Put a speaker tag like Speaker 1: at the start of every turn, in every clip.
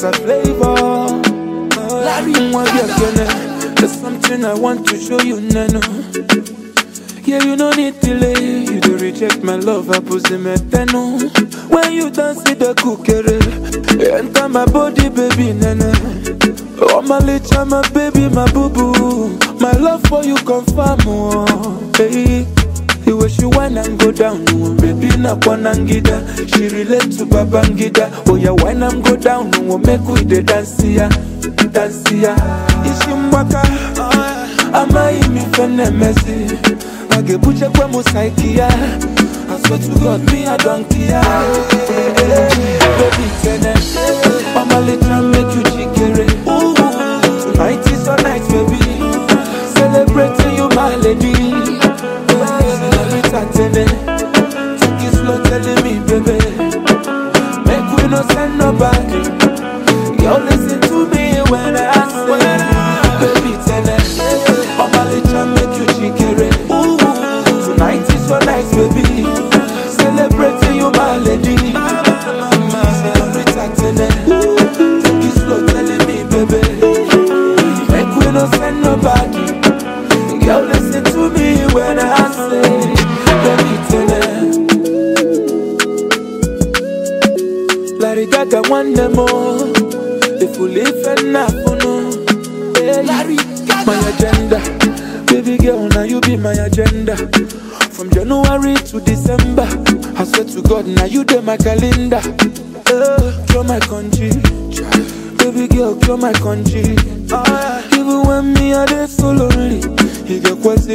Speaker 1: Mr. Flavor. Larry, there's something I want to show you, Nano. Yeah, you don't need delay. You don't reject my love, I put them at no. When you dance with the cookery, enter my body, baby, Nana. Oh, my little, my baby, my boo-boo. My love for you confirm, oh, hey. The way she whine and go down, oh, baby, na kwanangida. She relate to Babangida. Oh, yeah, whine and go down, oh, make with the dance, yeah. Dansia, Ishimwaka, Amai mi fene mesi. Agebuche kwa musaikia. I swear to God, me I don't care. Baby tene, Mama little make you jikere. Tonight is your night, baby. Celebrating you, my lady. Senorita tene, take it slow, telling me, baby. Make we no send nobody. Yo, listen to me when I say, baby, tell her, Mama, little make you jikere. Tonight is your night, baby. Celebrating you, my lady. Senorita, tell her, take it slow, telling me, baby. Make we no send nobody. Yo, listen to me when I say, baby, tell her. Larry Gaga, one more. If we live and not hey, Larry, my agenda. Baby girl, now you be my agenda. From January to December, I swear to God, now you do my calendar. Cure my country. Baby girl, cure my country. Even when me a day so lonely, you get quasi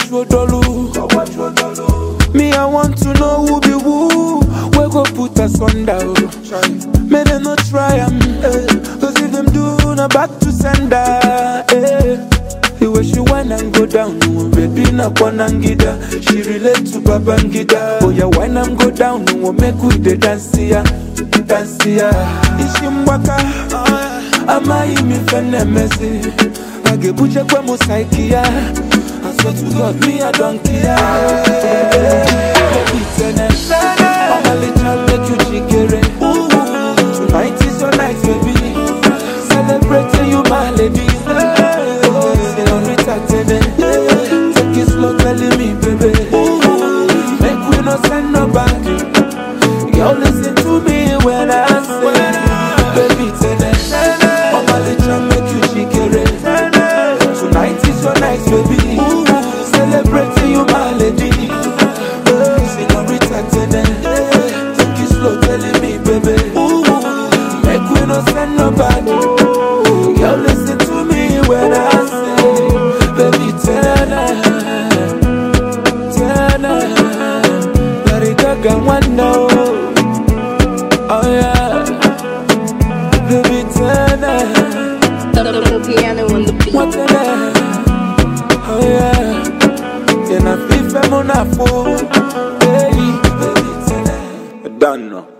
Speaker 1: me, I want to know who be who. We go put us under. May they not try cause if them do, not back to sender. The way she whine and go down, baby na kwanangida. She relate to Babangida. Oh yeah, whine and go down, make with the dance ya. Ishimwaka, Amai mi fene mesi. Agebuche kwa musaikia. I swear to God, me I don't care. Baby, tennis, Mama little make you jikere. Tonight is your night, baby. Celebrating you, my lady. Senorita, tennis, take it slow, telling me, baby. Make we no send nobody. Yo, listen to me when I say, baby, tennis, Mama little make you jikere. Tonight is your night, baby. Celebrating you, my lady. Senorita, take it slow, telling me, baby. Make we no send nobody. Girl, listen to me when I say, baby, tell her, Larry Gaga, one no. Oh yeah, baby, tell her,
Speaker 2: piano on the beat.
Speaker 1: what tell her? Oh yeah. And I feel I'm on a phone. Baby, baby, tell her. Done now.